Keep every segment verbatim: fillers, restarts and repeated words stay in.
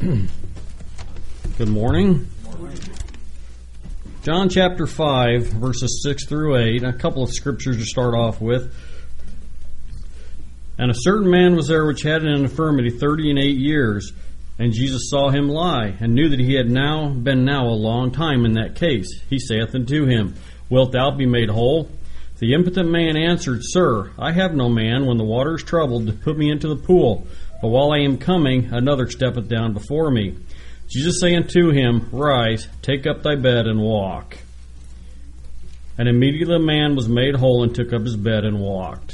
Good morning. Good morning. John chapter five, verses six through eight, a couple of scriptures to start off with. And a certain man was there which had an infirmity thirty and eight years, and Jesus saw him lie, and knew that he had now been now a long time in that case. He saith unto him, Wilt thou be made whole? The impotent man answered, Sir, I have no man, when the water is troubled, to put me into the pool. But while I am coming, another steppeth down before me. Jesus saith unto him, Rise, take up thy bed, and walk. And immediately the man was made whole, and took up his bed, and walked.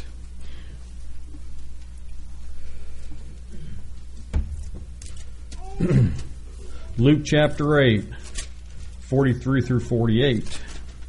Luke chapter eight, forty-three through forty-eight.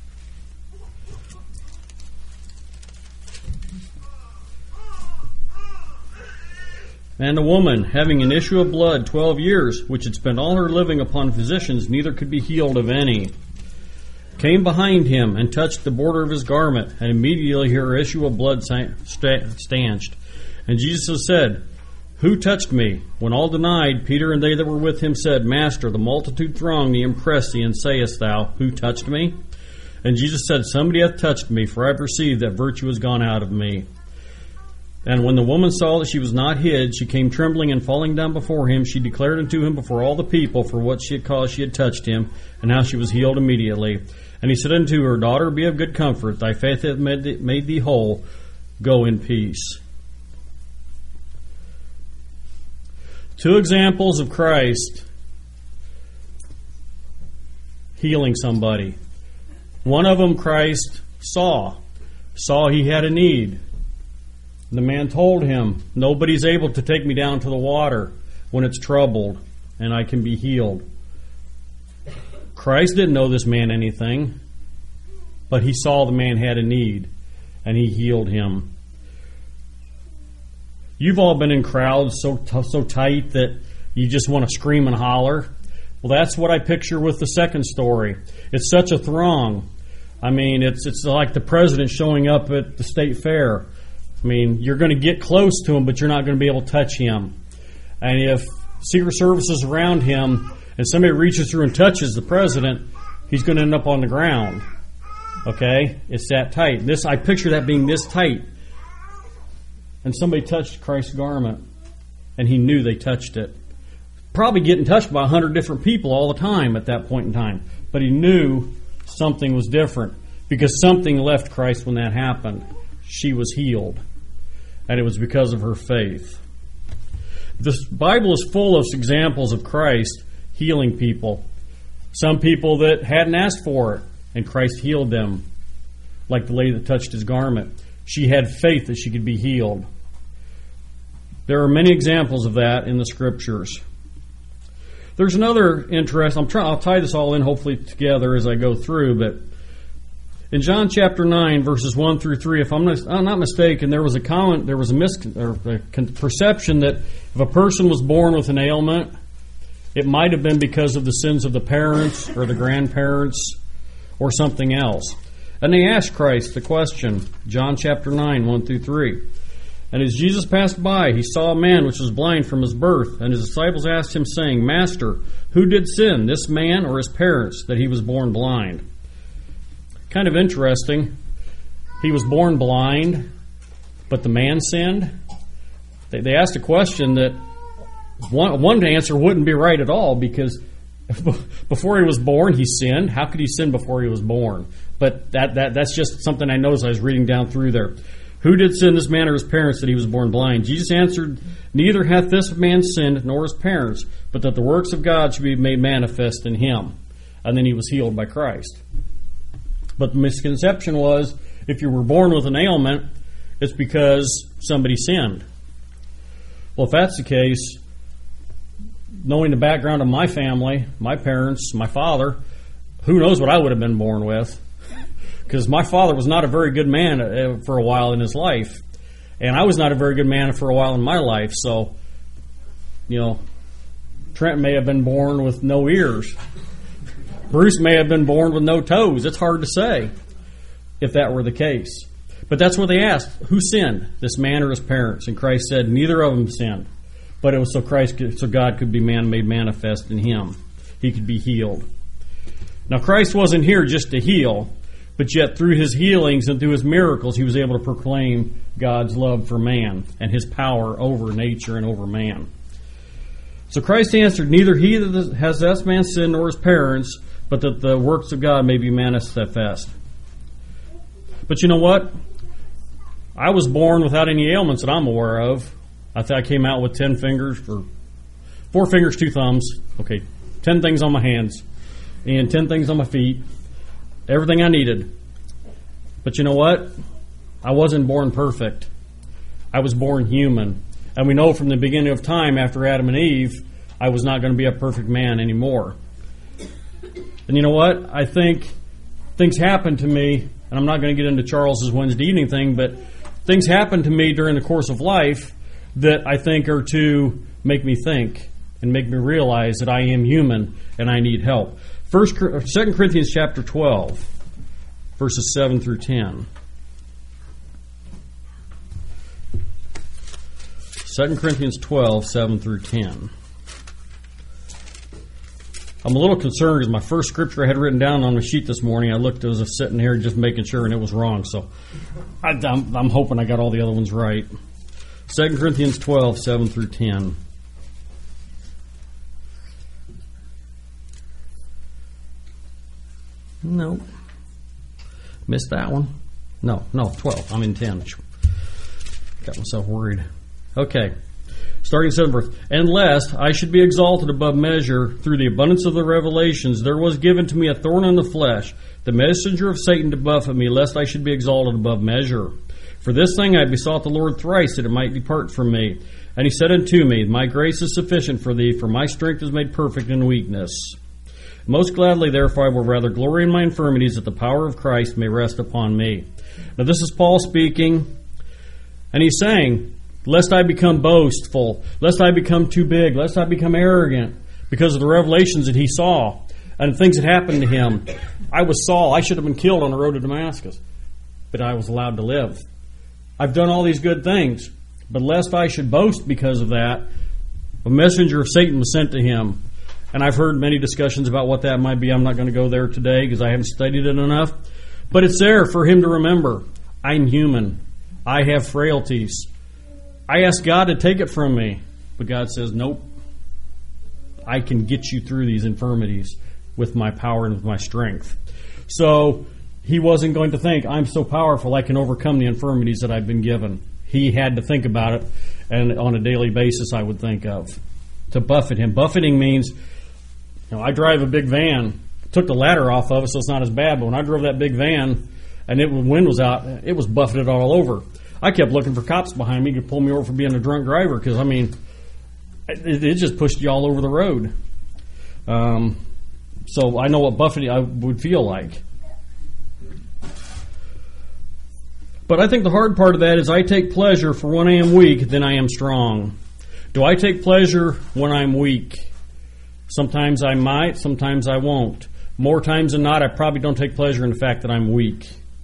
And a woman, having an issue of blood twelve years, which had spent all her living upon physicians, neither could be healed of any, came behind him, and touched the border of his garment, and immediately her issue of blood stanched. And Jesus said, Who touched me? When all denied, Peter and they that were with him said, Master, the multitude throng thee and press thee, and sayest thou, Who touched me? And Jesus said, Somebody hath touched me, for I perceive that virtue is gone out of me. And when the woman saw that she was not hid, she came trembling, and falling down before him, she declared unto him before all the people for what she had caused she had touched him, and how she was healed immediately. And he said unto her, Daughter, be of good comfort, thy faith hath made thee, made thee whole. Go in peace. Two examples of Christ healing somebody. One of them Christ saw. Saw he had a need. The man told him, Nobody's able to take me down to the water when it's troubled, and I can be healed. Christ didn't know this man anything, but he saw the man had a need, and he healed him. You've all been in crowds so t- so tight that you just want to scream and holler. Well, that's what I picture with the second story. It's such a throng. I mean, it's it's like the president showing up at the state fair. I mean, you're going to get close to him, but you're not going to be able to touch him. And if Secret Service is around him and somebody reaches through and touches the president, he's going to end up on the ground. Okay? It's that tight. This I picture that being this tight. And somebody touched Christ's garment, and he knew they touched it. Probably getting touched by a hundred different people all the time at that point in time. But he knew something was different, because something left Christ when that happened. She was healed, and it was because of her faith. The Bible is full of examples of Christ healing people. Some people that hadn't asked for it, and Christ healed them, like the lady that touched his garment. She had faith that she could be healed. There are many examples of that in the Scriptures. There's another interest. I'm trying. I'll tie this all in, hopefully, together as I go through. But in John chapter nine, verses one through three, if I'm not, I'm not mistaken, there was a comment, there was a, mis, or a perception that if a person was born with an ailment, it might have been because of the sins of the parents or the grandparents or something else. And they asked Christ the question, John chapter nine, one through three. And as Jesus passed by, he saw a man which was blind from his birth, and his disciples asked him, saying, Master, who did sin, this man or his parents, that he was born blind? Kind of interesting. He was born blind, but the man sinned. They, they asked a question that one, one answer wouldn't be right at all, because before he was born, he sinned. How could he sin before he was born? But that, that that's just something I noticed I was reading down through there. Who did sin, this man or his parents, that he was born blind? Jesus answered, Neither hath this man sinned, nor his parents, but that the works of God should be made manifest in him. And then he was healed by Christ. But the misconception was, if you were born with an ailment, it's because somebody sinned. Well, if that's the case, knowing the background of my family, my parents, my father, who knows what I would have been born with? Because my father was not a very good man for a while in his life. And I was not a very good man for a while in my life. So, you know, Trent may have been born with no ears. Bruce may have been born with no toes. It's hard to say if that were the case. But that's what they asked. Who sinned, this man or his parents? And Christ said, neither of them sinned. but it was so Christ, could, so God could be man made manifest in him. He could be healed. Now, Christ wasn't here just to heal, but yet through his healings and through his miracles, he was able to proclaim God's love for man and his power over nature and over man. So Christ answered, neither he that has that man sinned nor his parents, but that the works of God may be manifest. But you know what? I was born without any ailments that I'm aware of. I think I came out with ten fingers, or four fingers, two thumbs. Okay, ten things on my hands, and ten things on my feet. Everything I needed. But you know what? I wasn't born perfect. I was born human. And we know from the beginning of time, after Adam and Eve, I was not going to be a perfect man anymore. And you know what? I think things happened to me, and I'm not going to get into Charles's Wednesday evening thing, but things happened to me during the course of life that I think are to make me think and make me realize that I am human and I need help. First, Second Corinthians chapter twelve, verses seven through ten. Second Corinthians twelve, seven through ten. I'm a little concerned because my first scripture I had written down on the sheet this morning, I looked, I was sitting here just making sure, and it was wrong. So I, I'm, I'm hoping I got all the other ones right. Second Corinthians twelve, seven through ten. No. Missed that one. No, no, twelve. I'm in ten. Got myself worried. Okay. Starting seven verse. And lest I should be exalted above measure through the abundance of the revelations, there was given to me a thorn in the flesh, the messenger of Satan to buffet me, lest I should be exalted above measure. For this thing I besought the Lord thrice, that it might depart from me. And he said unto me, my grace is sufficient for thee, for my strength is made perfect in weakness. Most gladly, therefore, I will rather glory in my infirmities, that the power of Christ may rest upon me. Now, this is Paul speaking, and he's saying, lest I become boastful, lest I become too big, lest I become arrogant, because of the revelations that he saw and things that happened to him. I was Saul. I should have been killed on the road to Damascus, but I was allowed to live. I've done all these good things, but lest I should boast because of that, a messenger of Satan was sent to him. And I've heard many discussions about what that might be. I'm not going to go there today because I haven't studied it enough. But it's there for him to remember. I'm human. I have frailties. I ask God to take it from me. But God says, nope. I can get you through these infirmities with my power and with my strength. So he wasn't going to think, I'm so powerful I can overcome the infirmities that I've been given. He had to think about it, and on a daily basis I would think of. To buffet him. Buffeting means, you know, I drive a big van. Took the ladder off of it, so it's not as bad. But when I drove that big van, and it, when the wind was out, it was buffeted all over. I kept looking for cops behind me to pull me over for being a drunk driver, because I mean, it, it just pushed you all over the road. Um, so I know what buffeting I would feel like. But I think the hard part of that is I take pleasure, for when I am weak, then I am strong. Do I take pleasure when I'm weak? Sometimes I might, sometimes I won't. More times than not, I probably don't take pleasure in the fact that I'm weak.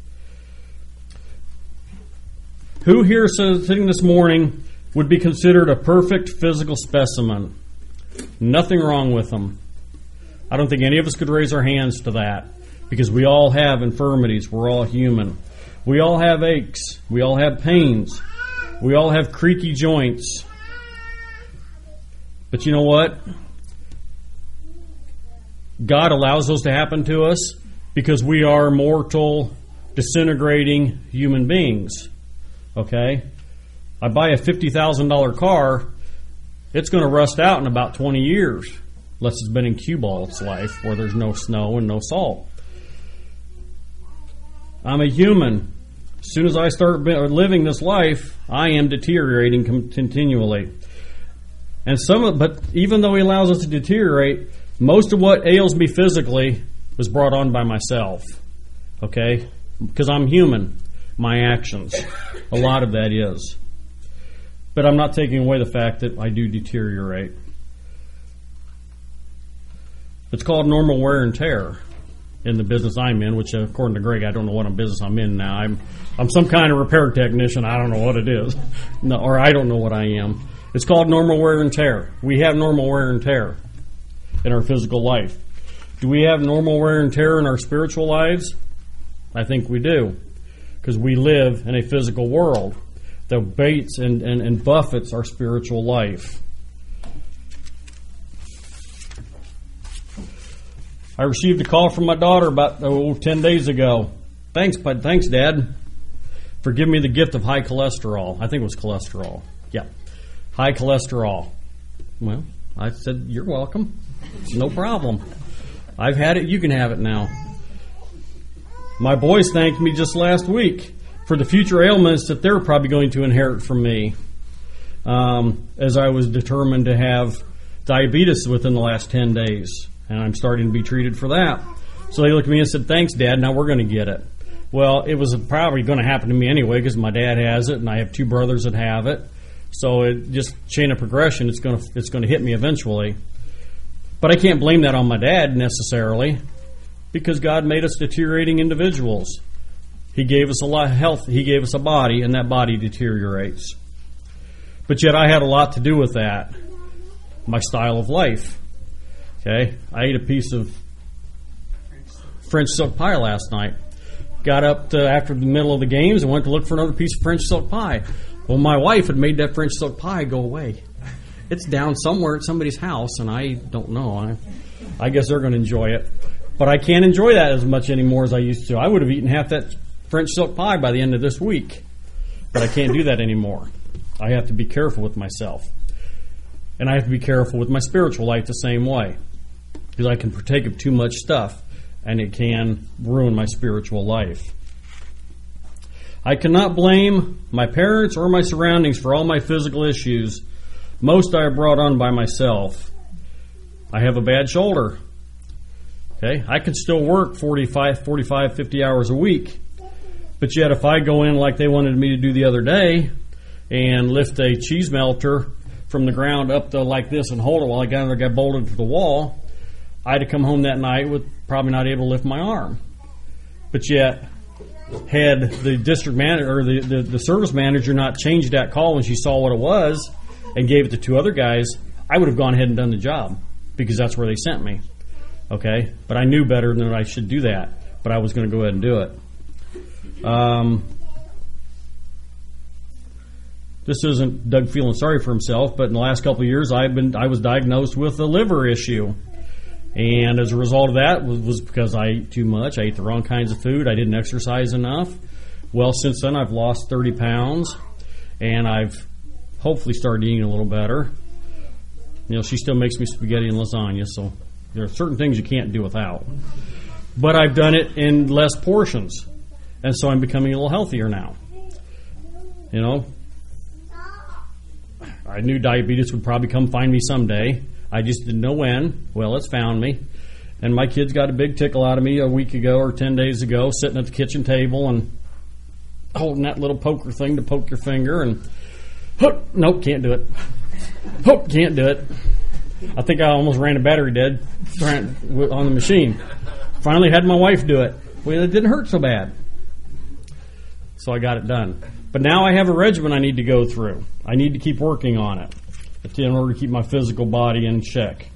Who here sitting this morning would be considered a perfect physical specimen? Nothing wrong with them. I don't think any of us could raise our hands to that, because we all have infirmities. We're all human. We all have aches. We all have pains. We all have creaky joints. But you know what? God allows those to happen to us because we are mortal, disintegrating human beings. Okay? I buy a fifty thousand dollars car, it's going to rust out in about twenty years, unless it's been in Cuba all its life, where there's no snow and no salt. I'm a human. As soon as I start living this life, I am deteriorating continually. And some, of, but even though He allows us to deteriorate, most of what ails me physically was brought on by myself. Okay? Because I'm human. My actions. A lot of that is. But I'm not taking away the fact that I do deteriorate. It's called normal wear and tear in the business I'm in, which according to Greg, I don't know what business I'm in now. I'm I'm some kind of repair technician. I don't know what it is. No, or I don't know what I am. It's called normal wear and tear. We have normal wear and tear in our physical life. Do we have normal wear and tear in our spiritual lives? I think we do, because we live in a physical world that baits and, and, and buffets our spiritual life. I received a call from my daughter about oh, ten days ago. Thanks, but thanks, Dad, for giving me the gift of high cholesterol. I think it was cholesterol. Yeah, high cholesterol. Well, I said, you're welcome. No problem. I've had it. You can have it now. My boys thanked me just last week for the future ailments that they're probably going to inherit from me, um, as I was determined to have diabetes within the last ten days. And I'm starting to be treated for that. So they looked at me and said, thanks, Dad, now we're going to get it. Well, it was probably going to happen to me anyway because my dad has it and I have two brothers that have it. So it just chain of progression, it's going to it's going to hit me eventually. But I can't blame that on my dad necessarily because God made us deteriorating individuals. He gave us a lot of health. He gave us a body, and that body deteriorates. But yet I had a lot to do with that. My style of life. Okay, I ate a piece of French silk pie last night. Got up to, after the middle of the games and went to look for another piece of French silk pie. Well, my wife had made that French silk pie go away. It's down somewhere at somebody's house, and I don't know. I, I guess they're going to enjoy it. But I can't enjoy that as much anymore as I used to. I would have eaten half that French silk pie by the end of this week. But I can't do that anymore. I have to be careful with myself. And I have to be careful with my spiritual life the same way. Because I can partake of too much stuff, and it can ruin my spiritual life. I cannot blame my parents or my surroundings for all my physical issues. Most I have brought on by myself. I have a bad shoulder. Okay, I could still work forty-five, forty-five, fifty hours a week. But yet if I go in like they wanted me to do the other day and lift a cheese melter from the ground up to like this and hold it while I got, I got bolted to the wall, I'd have come home that night with probably not able to lift my arm. But yet, had the district manager or the, the, the service manager not changed that call when she saw what it was and gave it to two other guys, I would have gone ahead and done the job because that's where they sent me. Okay? But I knew better than I should do that. But I was going to go ahead and do it. Um, this isn't Doug feeling sorry for himself, but in the last couple of years, I've been I was diagnosed with a liver issue. And as a result of that was, was because I ate too much. I ate the wrong kinds of food. I didn't exercise enough. Well, since then I've lost thirty pounds, and I've hopefully started eating a little better. You know, she still makes me spaghetti and lasagna, so there are certain things you can't do without. But I've done it in less portions, and so I'm becoming a little healthier now. You know, I knew diabetes would probably come find me someday. I just didn't know when. Well, it's found me. And my kids got a big tickle out of me a week ago or ten days ago, sitting at the kitchen table and holding that little poker thing to poke your finger. And, hook, nope, can't do it. Hook, can't do it. I think I almost ran a battery dead on the machine. Finally had my wife do it. Well, it didn't hurt so bad. So I got it done. But now I have a regimen I need to go through. I need to keep working on it in order to keep my physical body in check.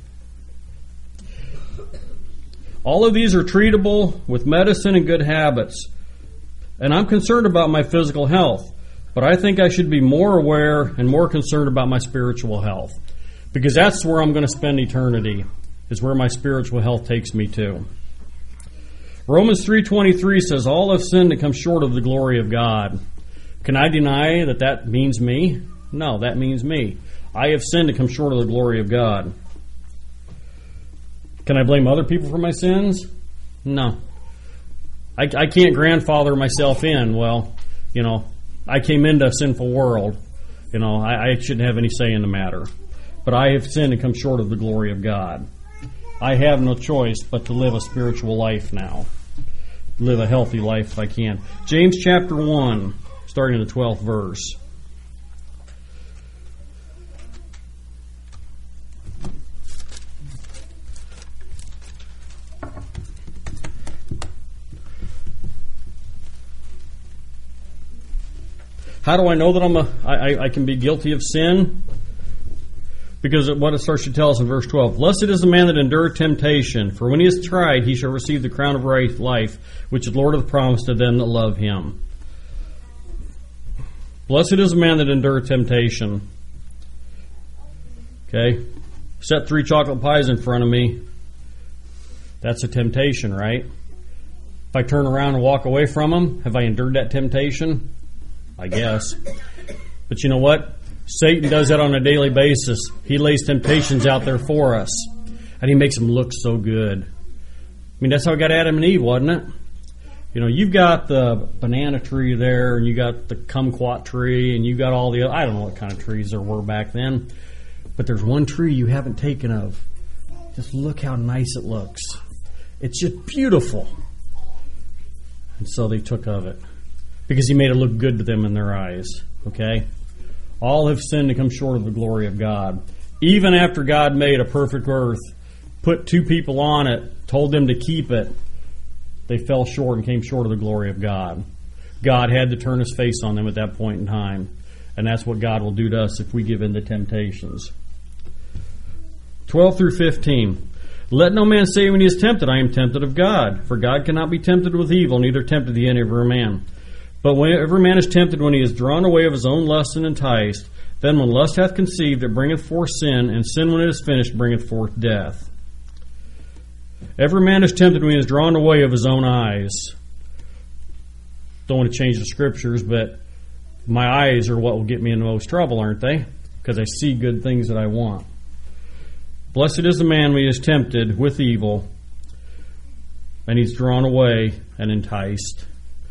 All of these are treatable with medicine and good habits. And I'm concerned about my physical health, but I think I should be more aware and more concerned about my spiritual health, because that's where I'm going to spend eternity, is where my spiritual health takes me to. Romans three twenty-three says, all have sinned and come short of the glory of God. Can I deny that that means me? No, that means me. I have sinned and come short of the glory of God. Can I blame other people for my sins? No. I, I can't grandfather myself in. Well, you know, I came into a sinful world. You know, I, I shouldn't have any say in the matter. But I have sinned and come short of the glory of God. I have no choice but to live a spiritual life now. Live a healthy life if I can. James chapter one, starting in the twelfth verse. How do I know that I'm a, I, I can be guilty of sin? Because what it starts to tell us in verse twelve, blessed is the man that endureth temptation, for when he is tried, he shall receive the crown of life, which the Lord hath promised to them that love him. Blessed is the man that endureth temptation. Okay? Set three chocolate pies in front of me. That's a temptation, right? If I turn around and walk away from them, have I endured that temptation? I guess. But you know what? Satan does that on a daily basis. He lays temptations out there for us. And he makes them look so good. I mean, that's how we got Adam and Eve, wasn't it? You know, you've got the banana tree there, and you got the kumquat tree, and you got all the other, I don't know what kind of trees there were back then. But there's one tree you haven't taken of. Just look how nice it looks. It's just beautiful. And so they took of it. Because he made it look good to them in their eyes. Okay? All have sinned and come short of the glory of God. Even after God made a perfect earth, put two people on it, told them to keep it, they fell short and came short of the glory of God. God had to turn his face on them at that point in time. And that's what God will do to us if we give in to temptations. twelve through fifteen. Let no man say when he is tempted, I am tempted of God. For God cannot be tempted with evil, neither tempted the any of every man. But when every man is tempted when he is drawn away of his own lust and enticed, then when lust hath conceived, it bringeth forth sin, and sin when it is finished bringeth forth death. Every man is tempted when he is drawn away of his own eyes. Don't want to change the scriptures, but my eyes are what will get me in the most trouble, aren't they? Because I see good things that I want. Blessed is the man when he is tempted with evil, and he's drawn away and enticed.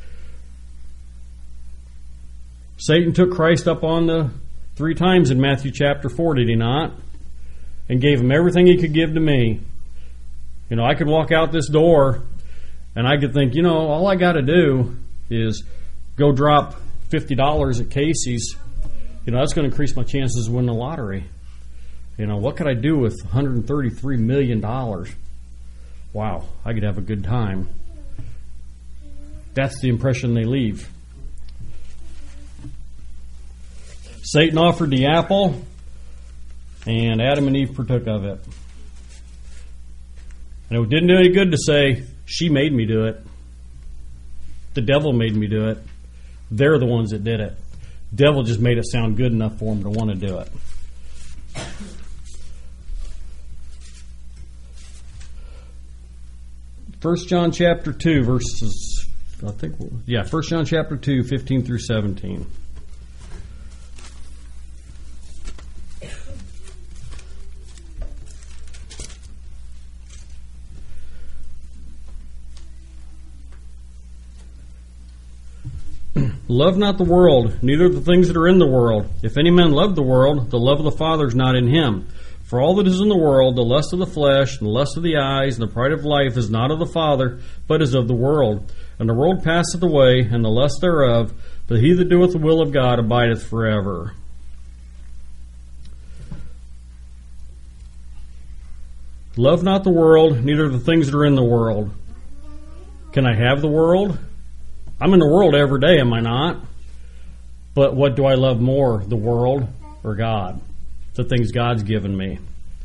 Satan took Christ up on the three times in Matthew chapter four, did he not? And gave him everything he could give to me. You know, I could walk out this door and I could think, you know, all I got to do is go drop fifty dollars at Casey's. You know, that's going to increase my chances of winning the lottery. You know, what could I do with one hundred thirty-three million dollars? Wow, I could have a good time. That's the impression they leave. Satan offered the apple, and Adam and Eve partook of it. And it didn't do any good to say, she made me do it. The devil made me do it. They're the ones that did it. The devil just made it sound good enough for them to want to do it. First John chapter two, verses, I think, yeah, First John chapter two, fifteen through seventeen. Love not the world, neither the things that are in the world. If any man love the world, the love of the Father is not in him. For all that is in the world, the lust of the flesh, and the lust of the eyes, and the pride of life, is not of the Father, but is of the world. And the world passeth away, and the lust thereof, but he that doeth the will of God abideth forever. Love not the world, neither the things that are in the world. Can I have the world? I'm in the world every day, am I not? But what do I love more, the world or God? The things God's given me.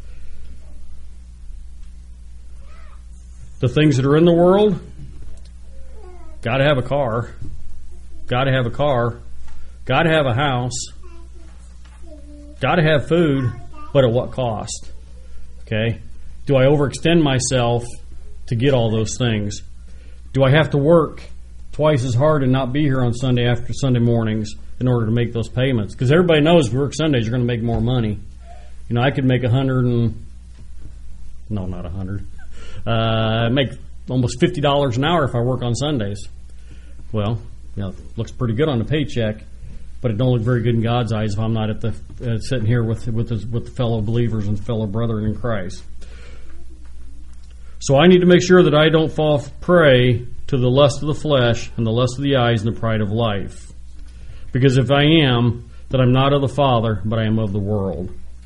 The things that are in the world, got to have a car. Got to have a car. Got to have a house. Got to have food, but at what cost? Okay? Do I overextend myself to get all those things? Do I have to work twice as hard and not be here on Sunday after Sunday mornings in order to make those payments? Because everybody knows if you work Sundays, you're going to make more money. You know, I could make a hundred and no, not a hundred. Uh, make almost fifty dollars an hour if I work on Sundays. Well, you know, it looks pretty good on the paycheck, but it don't look very good in God's eyes if I'm not at the uh, sitting here with with the, with the fellow believers and fellow brethren in Christ. So I need to make sure that I don't fall prey to the lust of the flesh and the lust of the eyes and the pride of life. Because if I am, then I'm not of the Father, but I am of the world.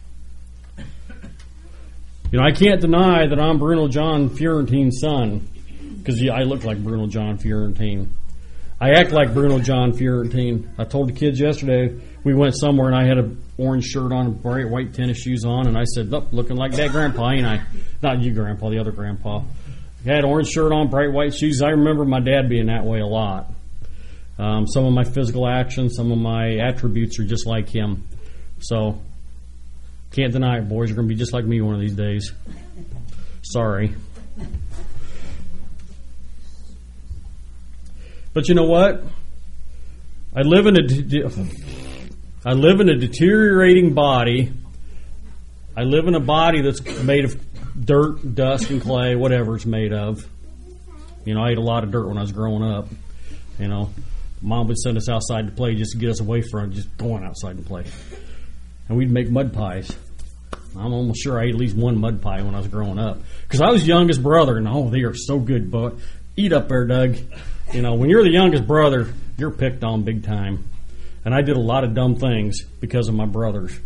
You know, I can't deny that I'm Bruno John Fiorentine's son, because yeah, I look like Bruno John Fiorentine. I act like Bruno John Fiorentine. I told the kids yesterday, we went somewhere and I had an orange shirt on, bright white tennis shoes on, and I said, "Look, looking like that grandpa, ain't I?" Not you, grandpa, the other grandpa. I had orange shirt on, bright white shoes. I remember my dad being that way a lot. Um, some of my physical actions, some of my attributes are just like him. So, can't deny it, boys. You're going to be just like me one of these days. Sorry. But you know what? I live in a de- I live in a deteriorating body. I live in a body that's made of dirt, dust, and clay, whatever it's made of. You know, I ate a lot of dirt when I was growing up. You know, Mom would send us outside to play just to get us away from just going outside and play. And we'd make mud pies. I'm almost sure I ate at least one mud pie when I was growing up. Because I was youngest brother, and oh, they are so good, but eat up there, Doug. You know, when you're the youngest brother, you're picked on big time. And I did a lot of dumb things because of my brothers.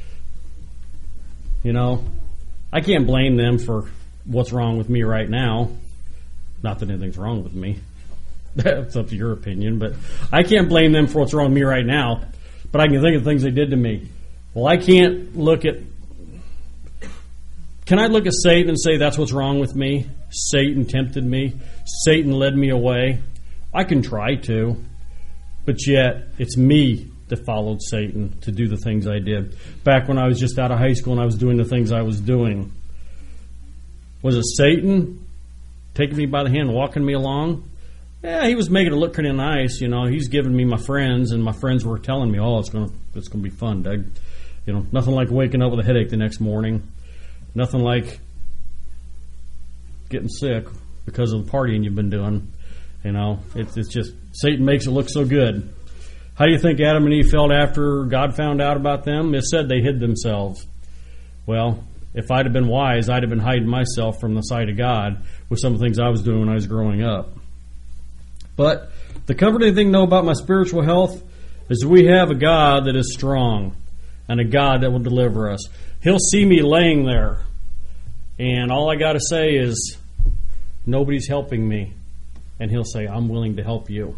You know, I can't blame them for what's wrong with me right now. Not that anything's wrong with me. That's up to your opinion. But I can't blame them for what's wrong with me right now. But I can think of things they did to me. Well, I can't look at... Can I look at Satan and say that's what's wrong with me? Satan tempted me. Satan led me away. I can try to. But yet, it's me that followed Satan to do the things I did. Back when I was just out of high school and I was doing the things I was doing. Was it Satan taking me by the hand, walking me along? Yeah, he was making it look pretty nice. You know, he's giving me my friends, and my friends were telling me, oh, it's going to it's gonna be fun, Doug. You know, nothing like waking up with a headache the next morning. Nothing like getting sick because of the partying you've been doing. You know, it's, it's just, Satan makes it look so good. How do you think Adam and Eve felt after God found out about them? It said they hid themselves. Well, if I'd have been wise, I'd have been hiding myself from the sight of God with some of the things I was doing when I was growing up. But the comforting thing, though, about my spiritual health is we have a God that is strong and a God that will deliver us. He'll see me laying there, and all I got to say is, nobody's helping me. And he'll say, I'm willing to help you.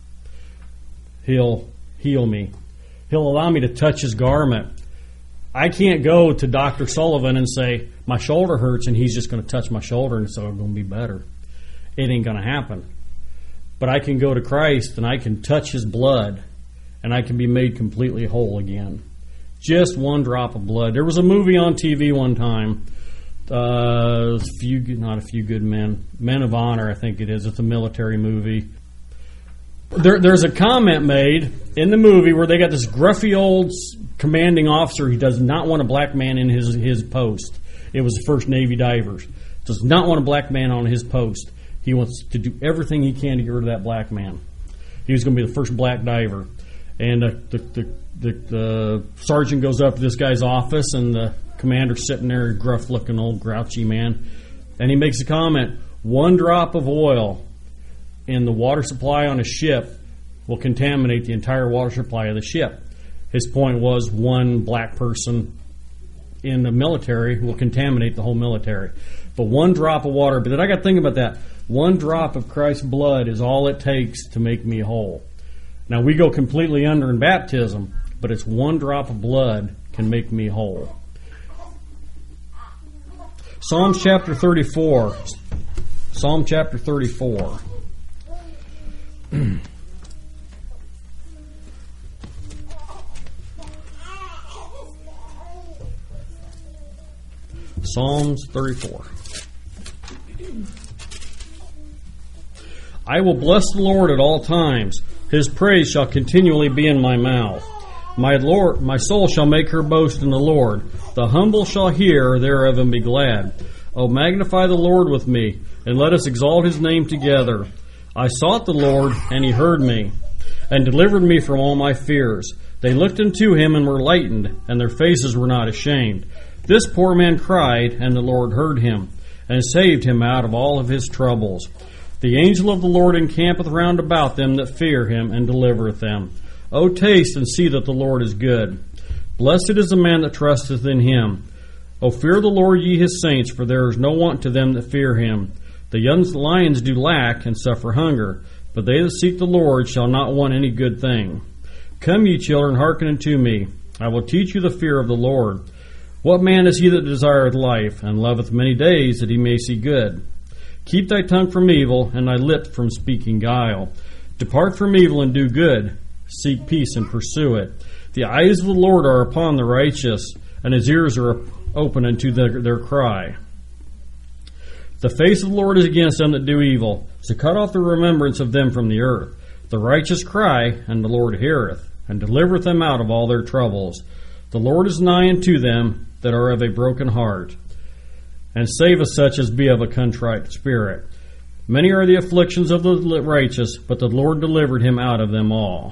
He'll heal me. He'll allow me to touch his garment. I can't go to Doctor Sullivan and say, my shoulder hurts, and he's just going to touch my shoulder and so it's going to be better. It ain't going to happen. But I can go to Christ, and I can touch his blood, and I can be made completely whole again. Just one drop of blood. There was a movie on T V one time. Uh, few, not a few good men. Men of Honor, I think it is. It's a military movie. There, there's a comment made in the movie where they got this gruffy old commanding officer. He does not want a black man in his his post. It was the first Navy divers. Does not want a black man on his post. He wants to do everything he can to get rid of that black man. He was going to be the first black diver. And uh, the, the, the, the sergeant goes up to this guy's office, and the commander's sitting there, gruff-looking old grouchy man. And he makes a comment, one drop of oil in the water supply on a ship will contaminate the entire water supply of the ship. His point was one black person in the military will contaminate the whole military. But one drop of water, but then I got to think about that. One drop of Christ's blood is all it takes to make me whole. Now, we go completely under in baptism, but it's one drop of blood can make me whole. Psalms chapter thirty-four. Psalm chapter thirty-four. Psalms thirty-four. I will bless the Lord at all times. His praise shall continually be in my mouth. My Lord, my soul shall make her boast in the Lord. The humble shall hear thereof and be glad. O magnify the Lord with me, and let us exalt his name together. I sought the Lord, and he heard me, and delivered me from all my fears. They looked unto him and were lightened, and their faces were not ashamed. This poor man cried, and the Lord heard him, and saved him out of all of his troubles. The angel of the Lord encampeth round about them that fear him, and delivereth them. O taste and see that the Lord is good. Blessed is the man that trusteth in him. O fear the Lord, ye his saints, for there is no want to them that fear him. The young lions do lack and suffer hunger, but they that seek the Lord shall not want any good thing. Come, ye children, hearken unto me. I will teach you the fear of the Lord. What man is he that desireth life, and loveth many days, that he may see good? Keep thy tongue from evil, and thy lips from speaking guile. Depart from evil and do good. Seek peace and pursue it. The eyes of the Lord are upon the righteous, and his ears are open unto their, their cry. The face of the Lord is against them that do evil, to cut off the remembrance of them from the earth. The righteous cry, and the Lord heareth, and delivereth them out of all their troubles. The Lord is nigh unto them that are of a broken heart, and saveth such as be of a contrite spirit. Many are the afflictions of the righteous, but the Lord delivered him out of them all.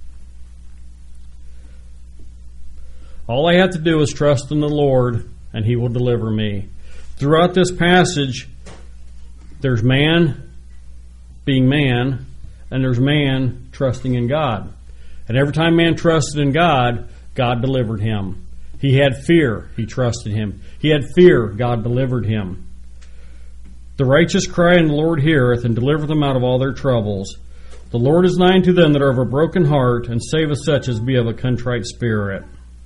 All I have to do is trust in the Lord, and he will deliver me. Throughout this passage, there's man being man, and there's man trusting in God. And every time man trusted in God, God delivered him. He had fear, he trusted him. He had fear, God delivered him. The righteous cry, and the Lord heareth, and delivereth them out of all their troubles. The Lord is nigh unto them that are of a broken heart, and saveth such as be of a contrite spirit.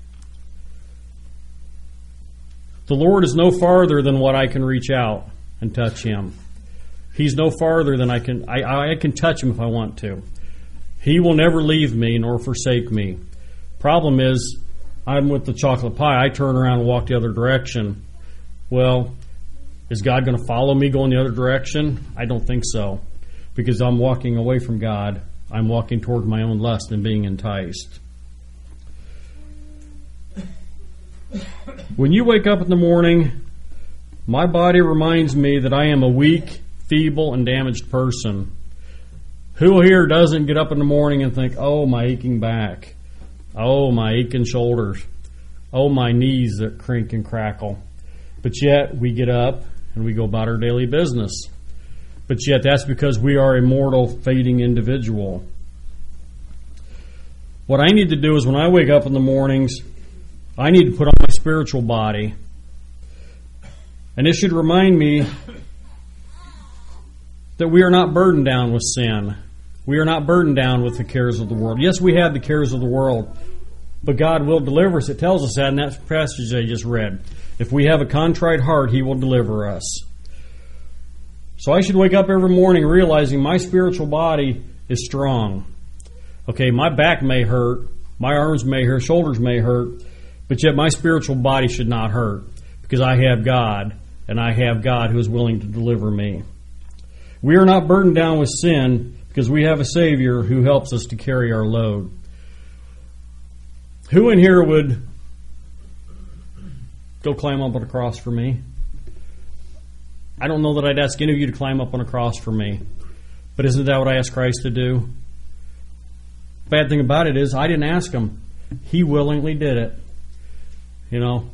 The Lord is no farther than what I can reach out and touch him. He's no farther than I can I, I can touch him if I want to. He will never leave me nor forsake me. Problem is, I'm with the chocolate pie. I turn around and walk the other direction. Well, is God going to follow me going the other direction? I don't think so. Because I'm walking away from God. I'm walking toward my own lust and being enticed. When you wake up in the morning, my body reminds me that I am a weak, feeble, and damaged person. Who here doesn't get up in the morning and think, oh, my aching back. Oh, my aching shoulders. Oh, my knees that crink and crackle. But yet, we get up and we go about our daily business. But yet, that's because we are a mortal, fading individual. What I need to do is when I wake up in the mornings, I need to put on my spiritual body. And it should remind me that we are not burdened down with sin. We are not burdened down with the cares of the world. Yes, we have the cares of the world, but God will deliver us. It tells us that in that passage I just read. If we have a contrite heart, he will deliver us. So I should wake up every morning realizing my spiritual body is strong. Okay, my back may hurt, my arms may hurt, shoulders may hurt, but yet my spiritual body should not hurt because I have God, and I have God who is willing to deliver me. We are not burdened down with sin because we have a Savior who helps us to carry our load. Who in here would go climb up on a cross for me? I don't know that I'd ask any of you to climb up on a cross for me, but isn't that what I asked Christ to do? Bad thing about it is I didn't ask him. He willingly did it. You know,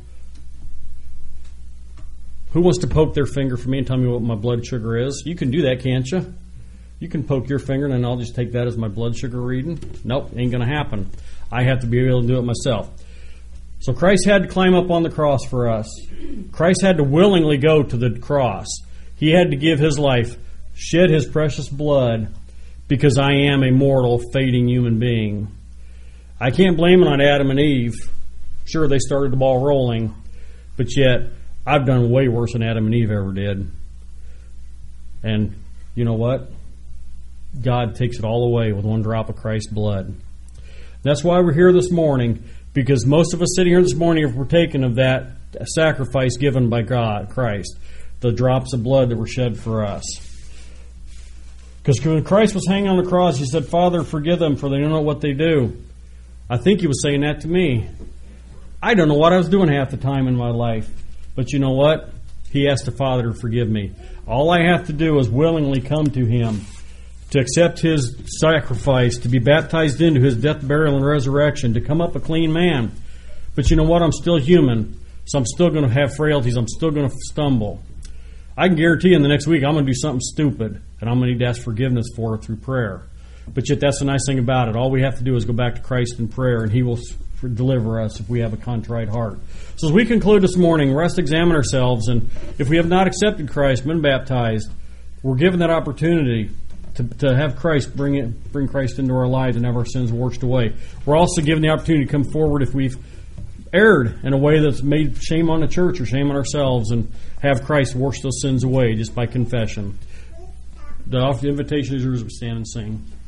who wants to poke their finger for me and tell me what my blood sugar is? You can do that, can't you? You can poke your finger and then I'll just take that as my blood sugar reading. Nope, ain't going to happen. I have to be able to do it myself. So Christ had to climb up on the cross for us. Christ had to willingly go to the cross. He had to give his life, shed his precious blood, because I am a mortal, fading human being. I can't blame it on Adam and Eve. Sure, they started the ball rolling, but yet I've done way worse than Adam and Eve ever did. And you know what? God takes it all away with one drop of Christ's blood. That's why we're here this morning, because most of us sitting here this morning have partaken of that sacrifice given by God, Christ, the drops of blood that were shed for us. Because when Christ was hanging on the cross, he said, Father, forgive them, for they don't know what they do. I think he was saying that to me. I don't know what I was doing half the time in my life. But you know what? He asked the Father to forgive me. All I have to do is willingly come to him, to accept his sacrifice, to be baptized into his death, burial, and resurrection, to come up a clean man. But you know what? I'm still human, so I'm still going to have frailties. I'm still going to stumble. I can guarantee you in the next week I'm going to do something stupid, and I'm going to need to ask forgiveness for it through prayer. But yet that's the nice thing about it. All we have to do is go back to Christ in prayer, and he will deliver us if we have a contrite heart. So as we conclude this morning, let's examine ourselves, and if we have not accepted Christ, been baptized, we're given that opportunity to, to have Christ bring it, bring Christ into our lives and have our sins washed away. We're also given the opportunity to come forward if we've erred in a way that's made shame on the church or shame on ourselves, and have Christ wash those sins away just by confession. The invitation is yours. We stand and sing.